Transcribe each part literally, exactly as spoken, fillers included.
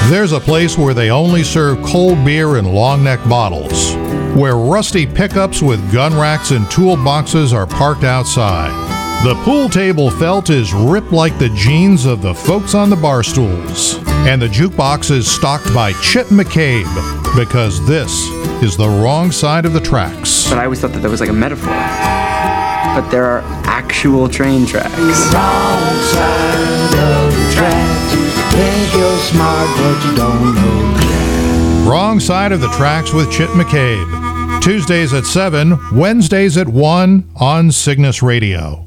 There's a place where they only serve cold beer in long neck bottles, where rusty pickups with gun racks and toolboxes are parked outside. The pool table felt is ripped like the jeans of the folks on the bar stools. And the jukebox is stocked by Chip McCabe, because this is the wrong side of the tracks. But I always thought that that was like a metaphor. But there are actual train tracks. Wrong side of the tracks. Think you're smart, but you don't know jack. Wrong Side of the Tracks with Chip McCabe. Tuesdays at seven, Wednesdays at one on Cygnus Radio.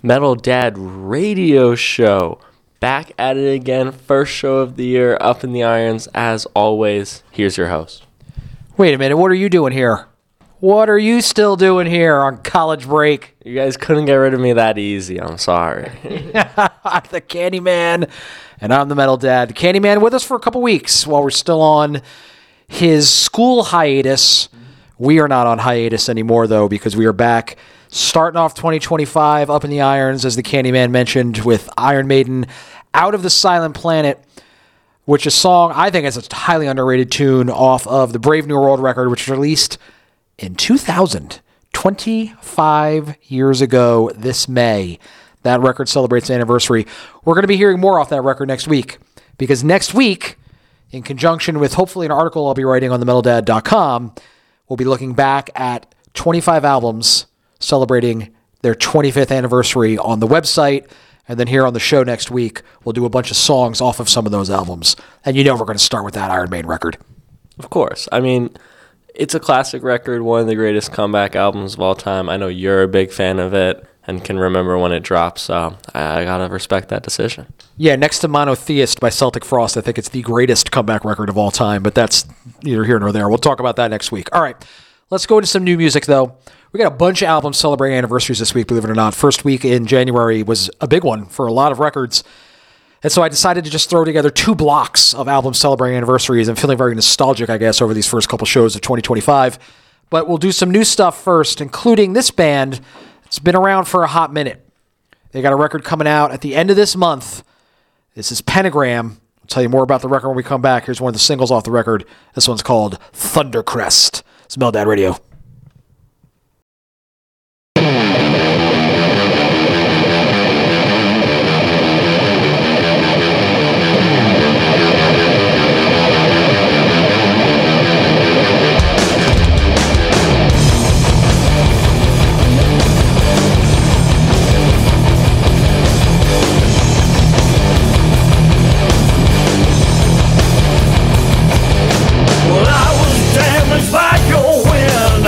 Metal Dad Radio Show. Back at it again, first show of the year, up in the irons as always. Here's your host. Wait a minute, what are you doing here? What are you still doing here on college break? You guys couldn't get rid of me that easy, I'm sorry. The Candyman, and I'm the Metal Dad. The Candyman with us for a couple weeks while we're still on his school hiatus. We are not on hiatus anymore, though, because we are back starting off twenty twenty-five up in the irons, as the Candyman mentioned, with Iron Maiden, Out of the Silent Planet, which is a song I think is a highly underrated tune off of the Brave New World record, which was released in two thousand, twenty-five years ago this May. That record celebrates the anniversary. We're going to be hearing more off that record next week, because next week, in conjunction with hopefully an article I'll be writing on the metal dad dot com, we'll be looking back at twenty-five albums celebrating their twenty-fifth anniversary on the website. And then here on the show next week, we'll do a bunch of songs off of some of those albums. And you know we're going to start with that Iron Maiden record. Of course. I mean, it's a classic record, one of the greatest comeback albums of all time. I know you're a big fan of it and can remember when it dropped, so I, I got to respect that decision. Yeah, next to Monotheist by Celtic Frost, I think it's the greatest comeback record of all time, but that's neither here nor there. We'll talk about that next week. All right, let's go into some new music, though. We got a bunch of albums celebrating anniversaries this week, believe it or not. First week in January was a big one for a lot of records. And so I decided to just throw together two blocks of albums celebrating anniversaries. I'm feeling very nostalgic, I guess, over these first couple shows of twenty twenty-five. But we'll do some new stuff first, including this band. It's been around for a hot minute. They got a record coming out at the end of this month. This is Pentagram. I'll tell you more about the record when we come back. Here's one of the singles off the record. This one's called Thundercrest. It's Metal Dad Radio. Well, I was damaged by your wind.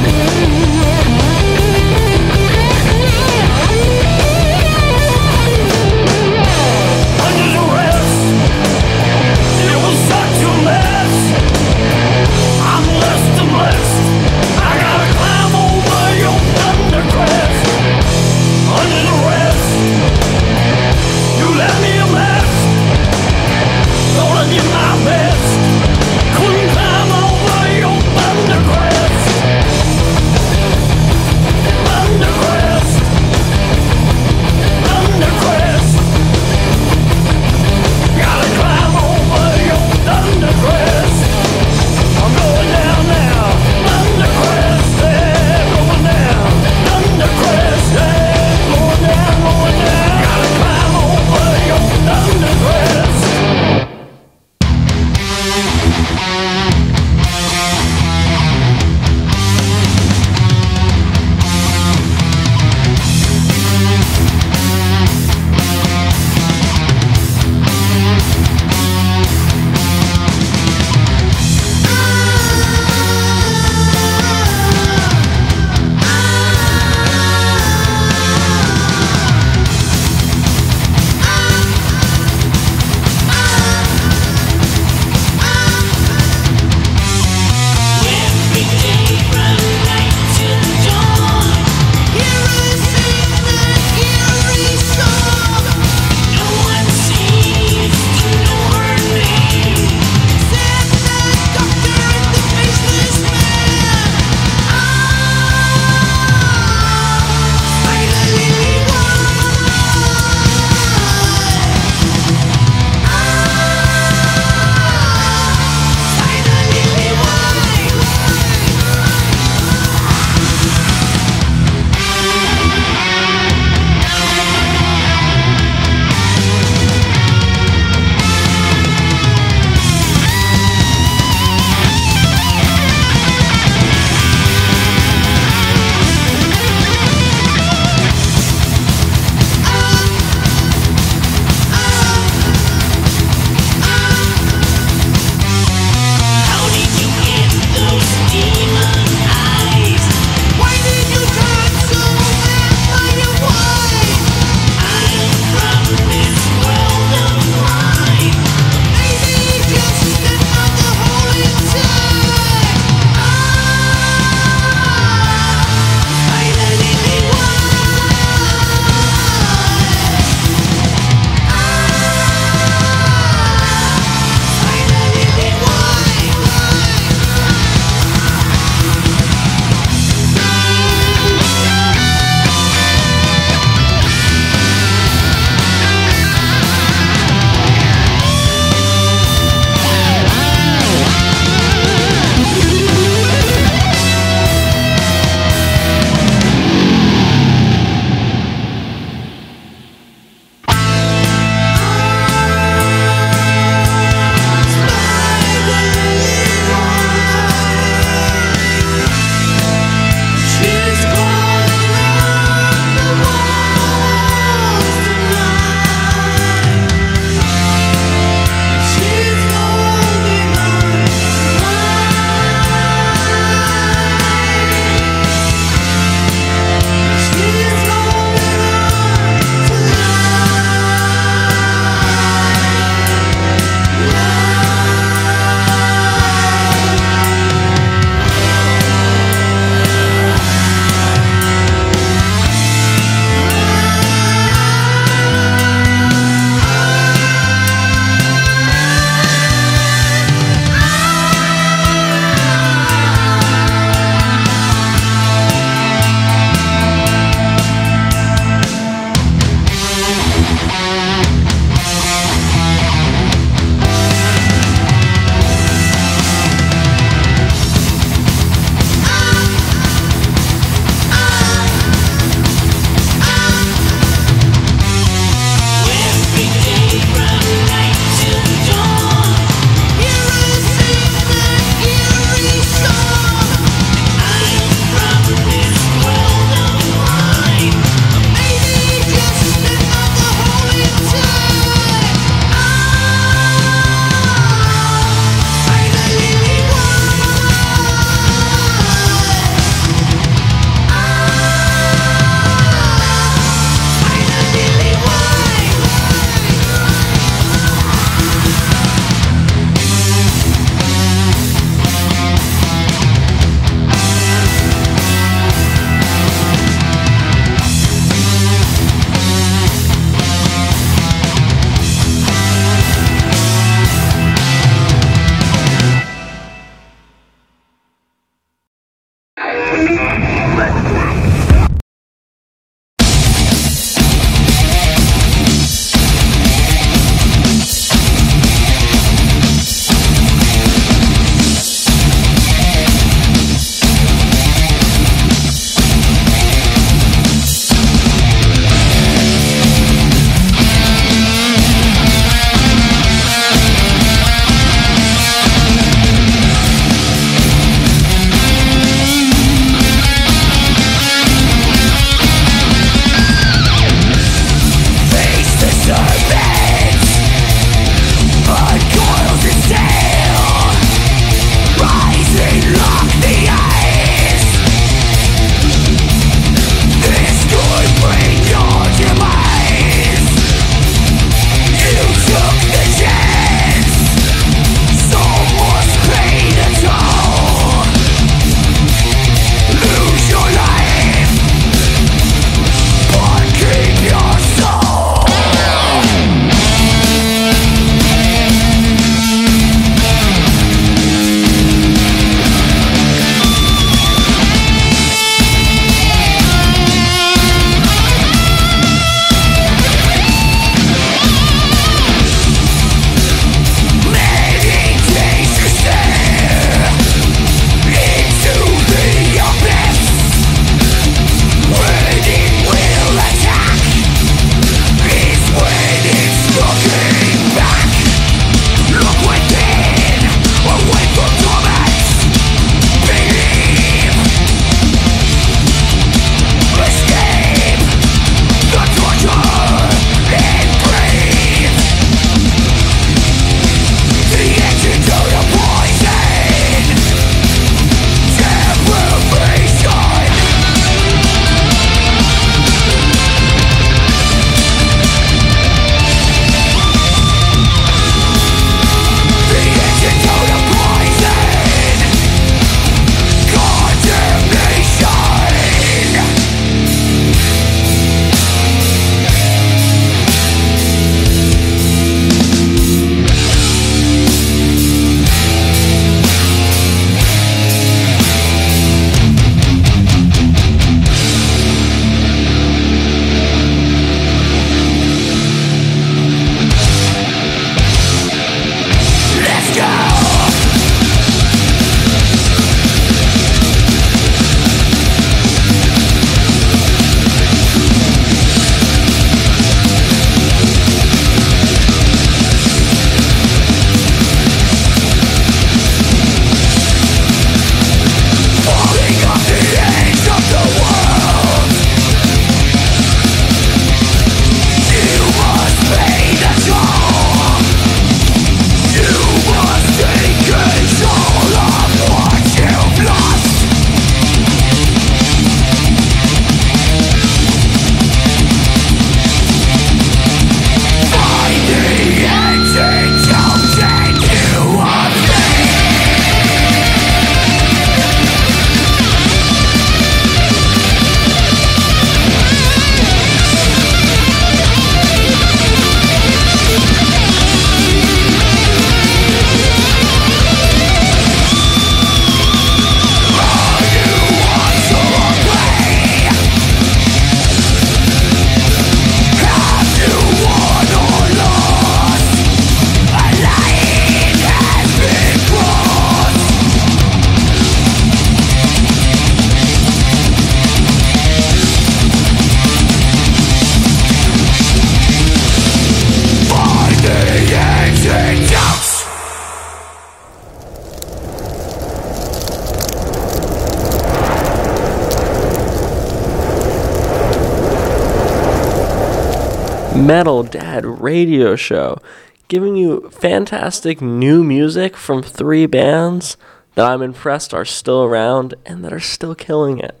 Metal Dad radio show, giving you fantastic new music from three bands that I'm impressed are still around and that are still killing it.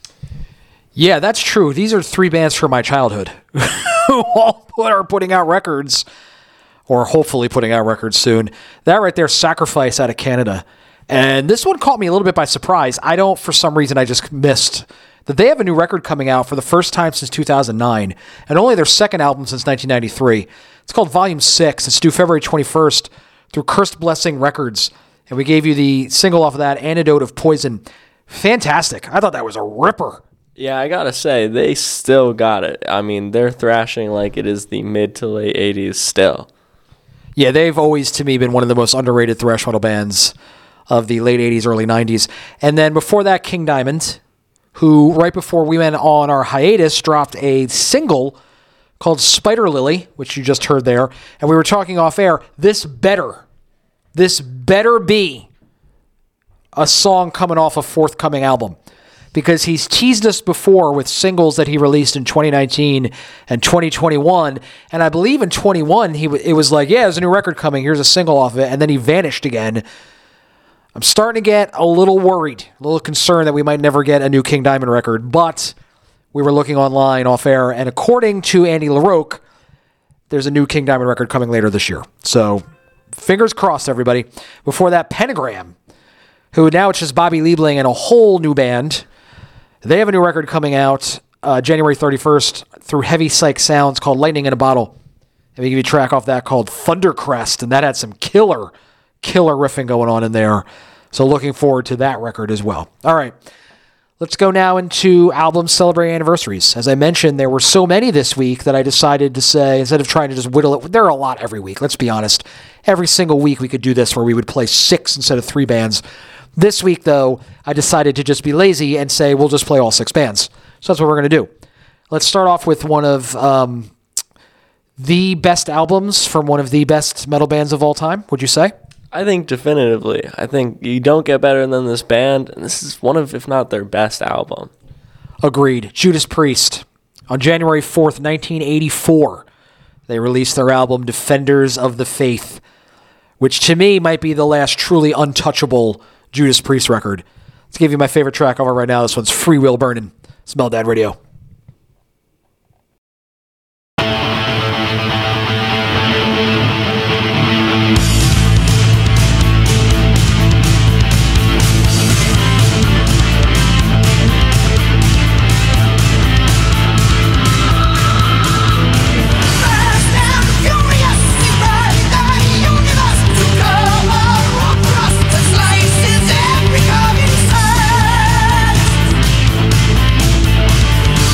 Yeah, that's true. These are three bands from my childhood who all put, are putting out records, or hopefully putting out records soon. That right there, Sacrifice out of Canada. And this one caught me a little bit by surprise. I don't, for some reason, I just missed that they have a new record coming out for the first time since two thousand nine, and only their second album since nineteen ninety-three. It's called Volume six. It's due February twenty-first through Cursed Blessing Records. And we gave you the single off of that, Antidote of Poison. Fantastic. I thought that was a ripper. Yeah, I gotta say, they still got it. I mean, they're thrashing like it is the mid to late eighties still. Yeah, they've always, to me, been one of the most underrated thrash metal bands of the late eighties, early nineties. And then before that, King Diamond, who right before we went on our hiatus dropped a single called Spider Lily, which you just heard there. And we were talking off air, this better, this better be a song coming off a forthcoming album. Because he's teased us before with singles that he released in twenty nineteen and twenty twenty-one. And I believe in twenty-one, he w- it was like, yeah, there's a new record coming. Here's a single off of it. And then he vanished again. I'm starting to get a little worried, a little concerned that we might never get a new King Diamond record. But we were looking online off air, and according to Andy LaRocque, there's a new King Diamond record coming later this year. So fingers crossed, everybody. Before that, Pentagram, who now it's just Bobby Liebling and a whole new band. They have a new record coming out uh, January thirty-first through Heavy Psych Sounds called Lightning in a Bottle. And we give you a track off that called Thundercrest, and that had some killer, killer riffing going on in there. So looking forward to that record as well. All right, let's go now into albums celebrating anniversaries. As I mentioned, there were so many this week that I decided to say, instead of trying to just whittle it, there are a lot every week, let's be honest. Every single week we could do this where we would play six instead of three bands. This week, though, I decided to just be lazy and say we'll just play all six bands. So that's what we're going to do. Let's start off with one of um, the best albums from one of the best metal bands of all time, would you say? I think definitively. I think you don't get better than this band, and this is one of, if not their best album. Agreed. Judas Priest. On January fourth, nineteen eighty-four, they released their album Defenders of the Faith, which to me might be the last truly untouchable Judas Priest record. Let's give you my favorite track over right now. This one's Free Will Burning. Smell Dad Radio. Slices every coming side.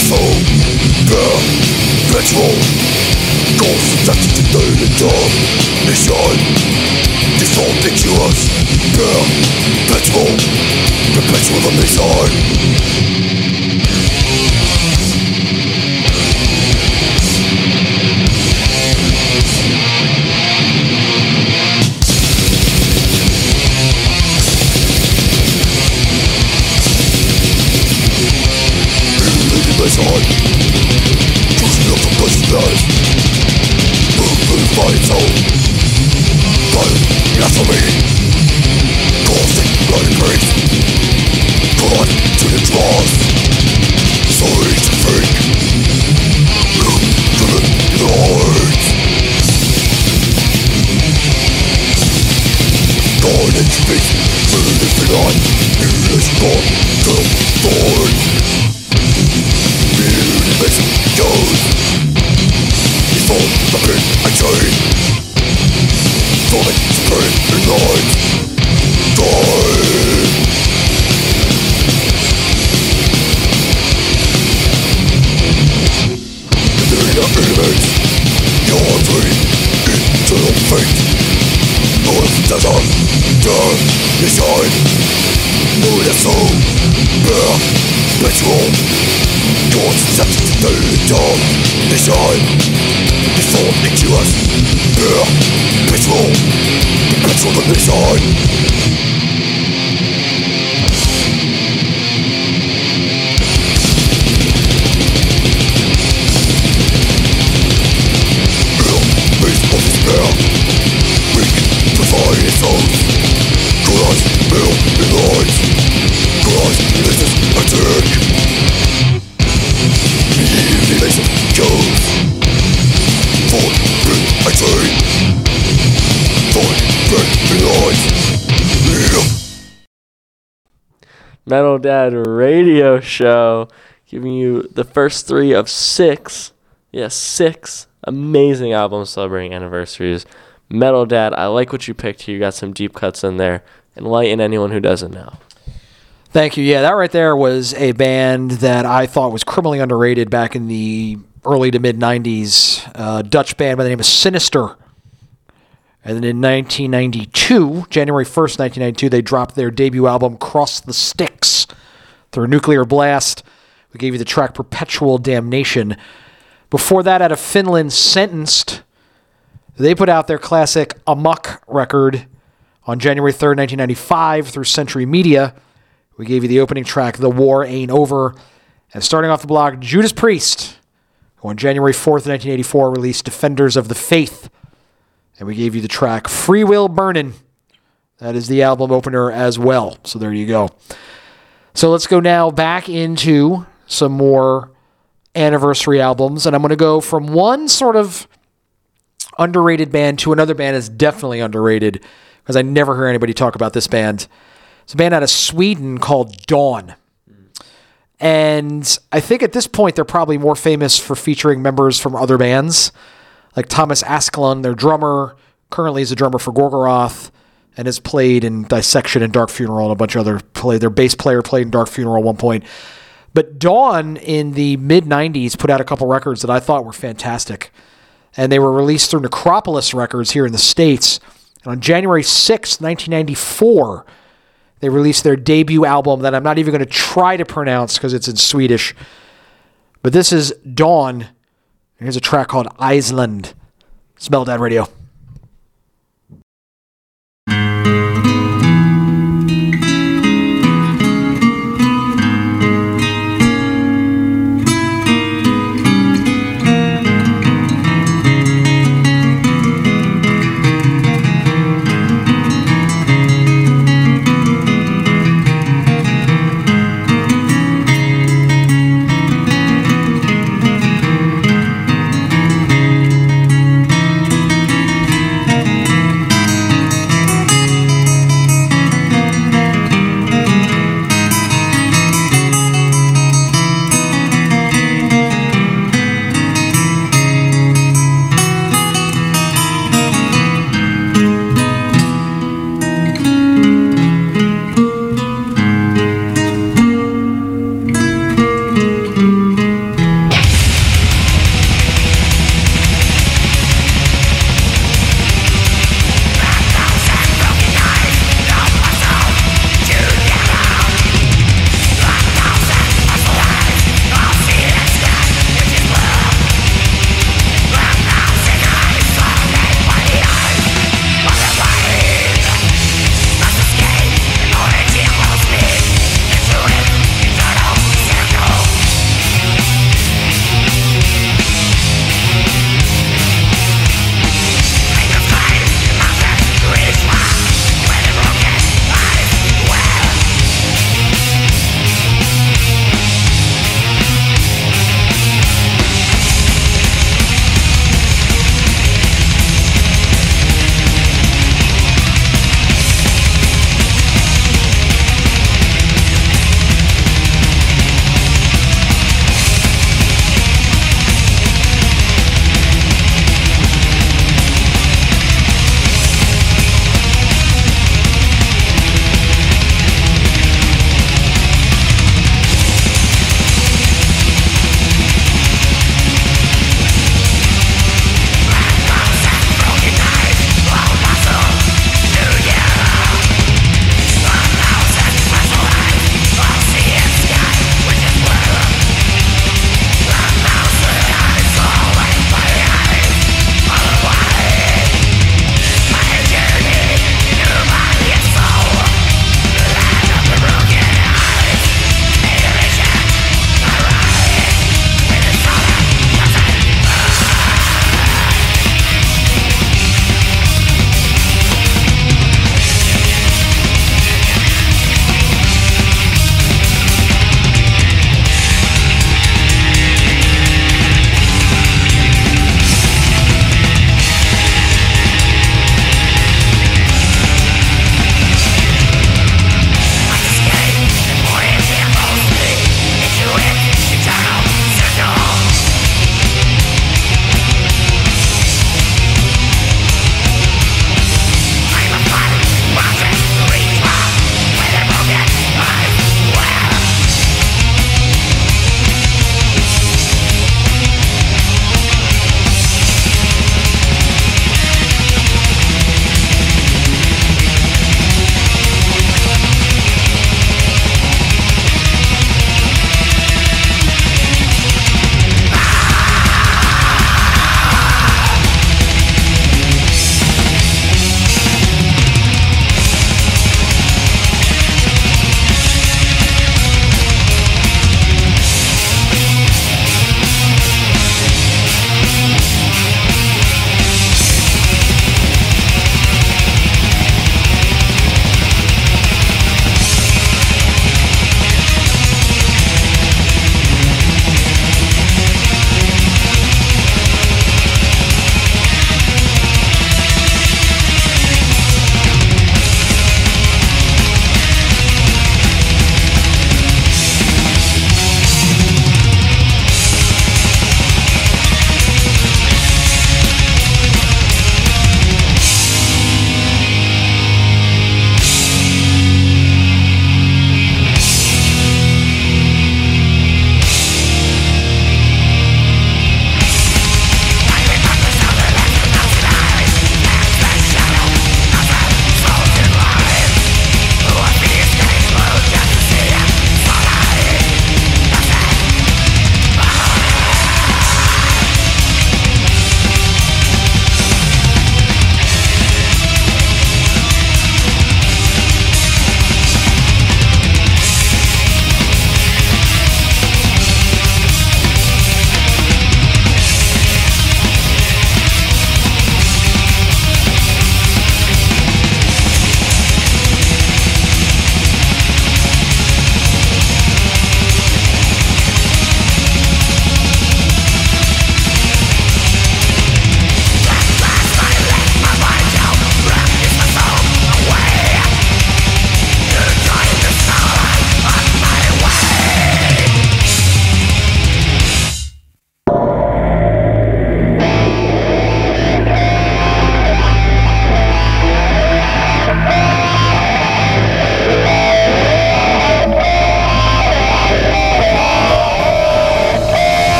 Metal Dad Radio Show, giving you the first three of six, yes, six amazing albums celebrating anniversaries. Metal Dad, I like what you picked here. You got some deep cuts in there. Enlighten anyone who doesn't know. Thank you. Yeah, that right there was a band that I thought was criminally underrated back in the early to mid nineties. Uh, Dutch band by the name of Sinister. And then in nineteen ninety-two, January first, nineteen ninety-two, they dropped their debut album, Cross the Sticks, through Nuclear Blast. We gave you the track Perpetual Damnation. Before that, out of Finland, Sentenced. They put out their classic Amok record on January third, nineteen ninety-five, through Century Media. We gave you the opening track, The War Ain't Over. And starting off the block, Judas Priest, who on January fourth, nineteen eighty-four, released Defenders of the Faith. And we gave you the track Free Will Burnin'. That is the album opener as well. So there you go. So let's go now back into some more anniversary albums. And I'm going to go from one sort of underrated band to another band that's definitely underrated, because I never hear anybody talk about this band. It's a band out of Sweden called Dawn. And I think at this point they're probably more famous for featuring members from other bands, like Thomas Askelund, their drummer, currently is a drummer for Gorgoroth, and has played in Dissection and Dark Funeral and a bunch of other play. Their bass player played in Dark Funeral at one point. But Dawn in the mid nineties put out a couple records that I thought were fantastic. And they were released through Necropolis Records here in the States. And on January sixth, nineteen ninety-four, they released their debut album that I'm not even going to try to pronounce because it's in Swedish. But this is Dawn. Here's a track called Iceland. Metal Dad Radio.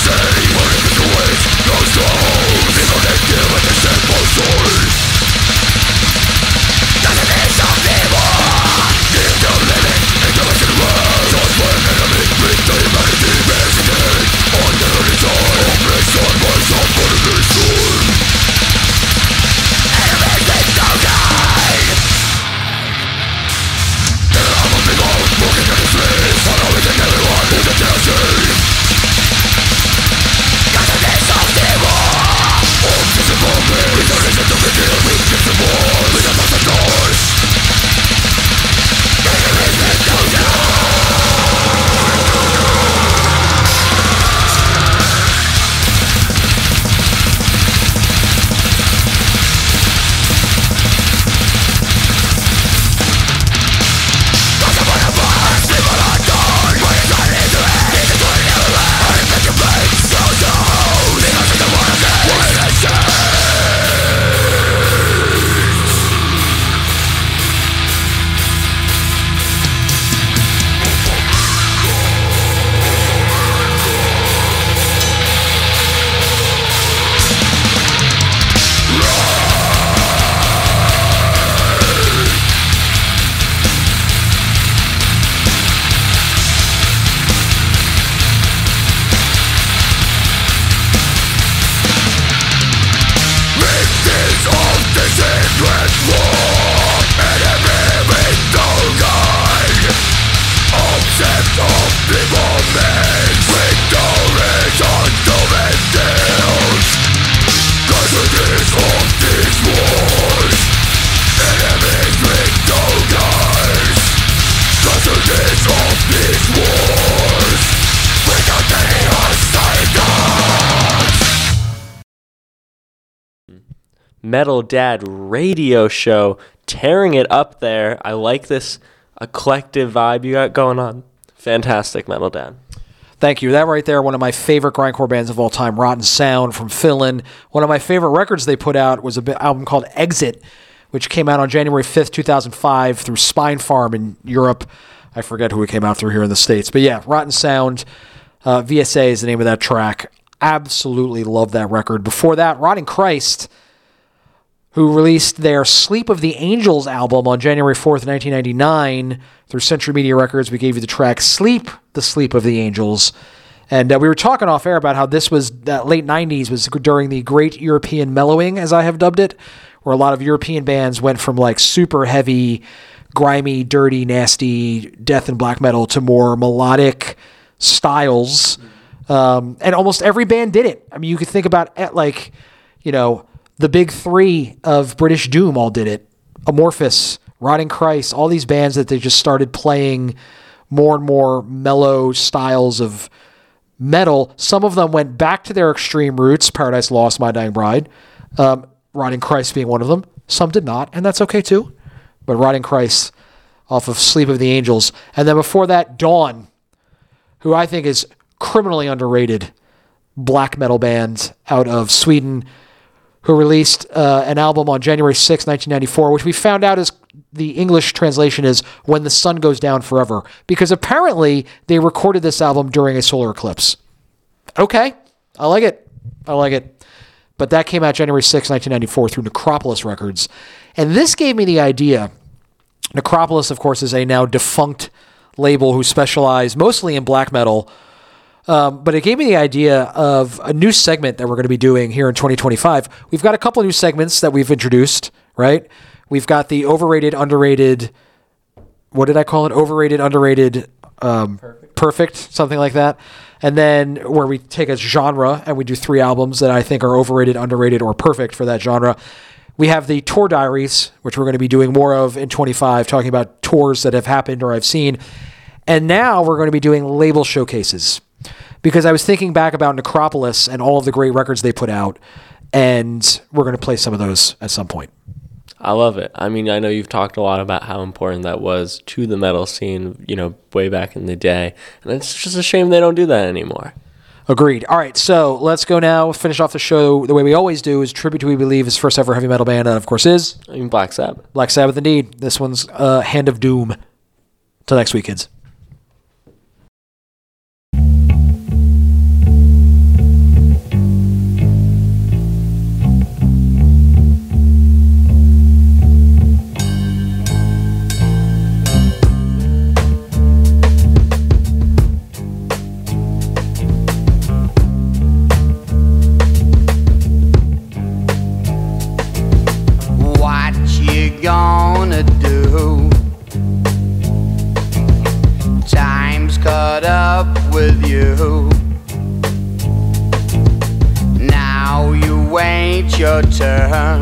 Metal Dad radio show, tearing it up there. I like this eclectic vibe you got going on. Fantastic, Metal Dad. Thank you. That right there, one of my favorite grindcore bands of all time, Rotten Sound from Finland. One of my favorite records they put out was an album called Exit, which came out on January fifth, two thousand five through Spine Farm in Europe. I forget who it came out through here in the States. But yeah, Rotten Sound, uh, V S A is the name of that track. Absolutely love that record. Before that, Rotting Christ, who released their Sleep of the Angels album on January fourth, nineteen ninety-nine through Century Media Records. We gave you the track Sleep, the Sleep of the Angels. And uh, we were talking off air about how this was, that late nineties was during the Great European Mellowing, as I have dubbed it, where a lot of European bands went from like super heavy, grimy, dirty, nasty death and black metal to more melodic styles. Um, and almost every band did it. I mean, you could think about like, you know, the big three of British Doom all did it. Amorphous, Rotting Christ, all these bands that they just started playing more and more mellow styles of metal. Some of them went back to their extreme roots, Paradise Lost, My Dying Bride, um, Rotting Christ being one of them. Some did not, and that's okay too. But Rotting Christ off of Sleep of the Angels. And then before that, Dawn, who I think is criminally underrated black metal band out of Sweden, who released uh, an album on January sixth, nineteen ninety-four, which we found out is the English translation is When the Sun Goes Down Forever, because apparently they recorded this album during a solar eclipse. Okay, I like it. I like it. But that came out January sixth, nineteen ninety-four through Necropolis Records. And this gave me the idea. Necropolis, of course, is a now defunct label who specialize mostly in black metal. Um, but it gave me the idea of a new segment that we're going to be doing here in twenty twenty-five. We've got a couple of new segments that we've introduced, right? We've got the overrated, underrated, what did I call it? Overrated, underrated, um, perfect. perfect, something like that. And then where we take a genre and we do three albums that I think are overrated, underrated, or perfect for that genre. We have the tour diaries, which we're going to be doing more of in twenty-five, talking about tours that have happened or I've seen. And now we're going to be doing label showcases. Because I was thinking back about Necropolis and all of the great records they put out, and we're going to play some of those at some point. I love it. I mean, I know you've talked a lot about how important that was to the metal scene, you know, way back in the day. And it's just a shame they don't do that anymore. Agreed. All right, so let's go now. Finish off the show the way we always do, is tribute to We Believe, his first ever heavy metal band, and of course is... I mean, Black Sabbath. Black Sabbath, indeed. This one's uh, Hand of Doom. Till next week, kids. you. Now you wait your turn.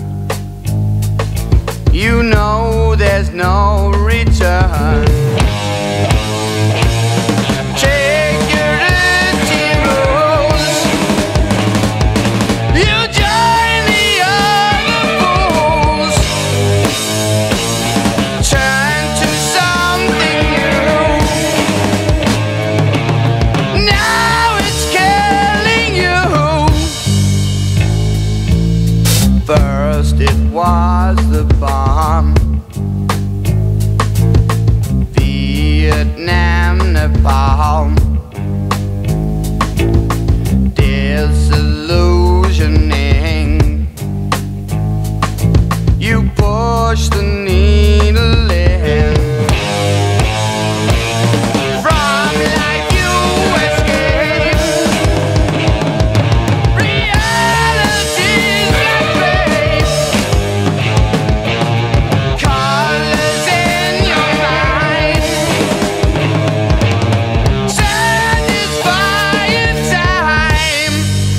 You know there's no return. Take your dirty rules. You join the other fools. Turn to something new. Now it's killing you. First it was the bomb, Vietnam, Nepal, disillusioning. You push the needle in. From life you escape. Reality's like rape. Colors in your mind. Satisfying time.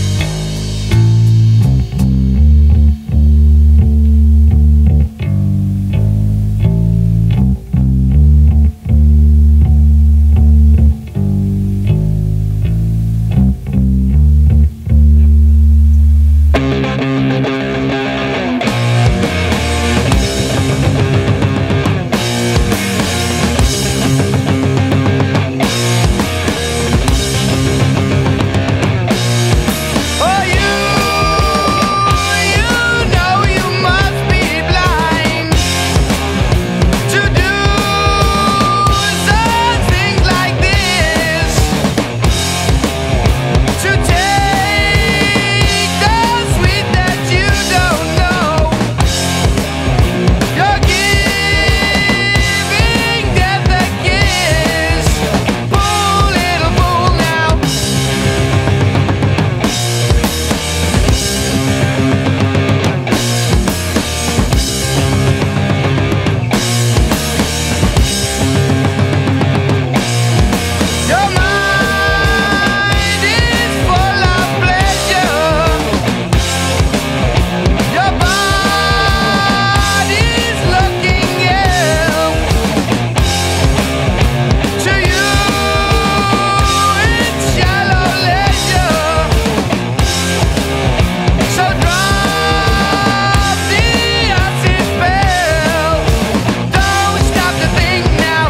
Oh, you, you know you must be blind to do such things like this. To take the sweet that you don't know. You're giving death a kiss. Fool, little fool now. Your mind is full of pleasure. Your body's looking ill. To you, it's shallow leisure. So drop the acid spell. Don't stop to think now.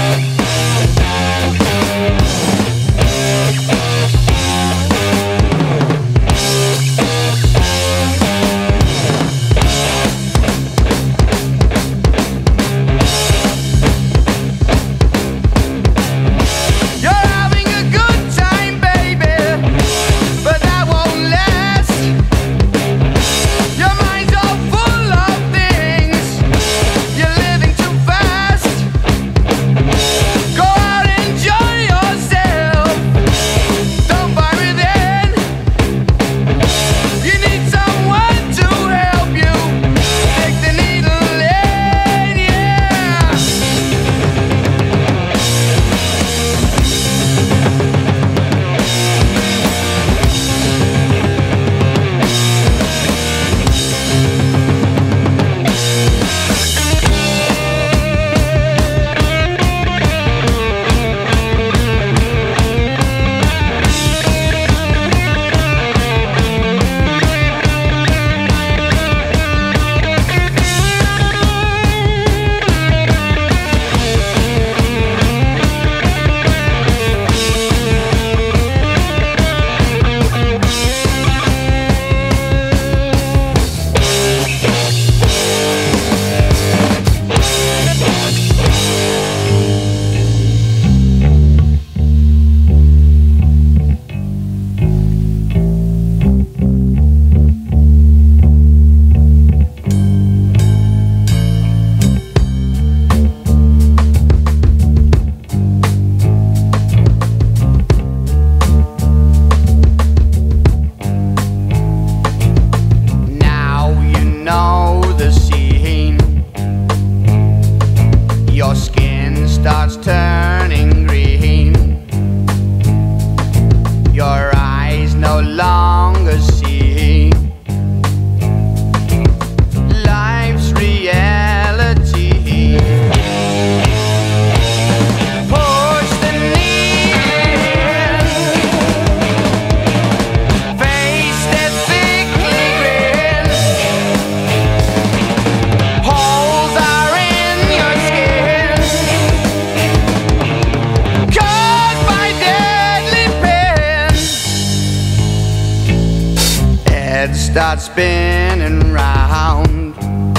You're having a good time, baby, but that won't last. Your mind's all full of things. You're living too fast. Go out and enjoy yourself. Don't buy within. You need someone to help you. Stick the needle in, yeah. Now you know the scene. Your skin starts turning green. start spinning round.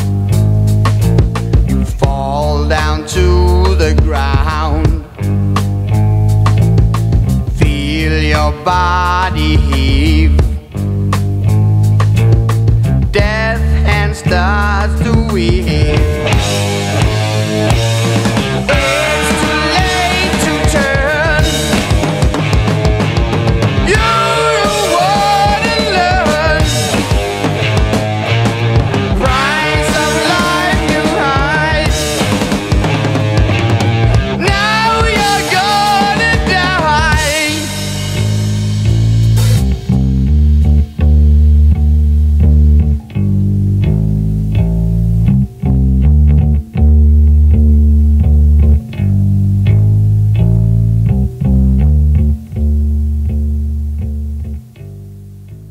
You fall down to the ground. Feel your body heave. Death hand starts to weave.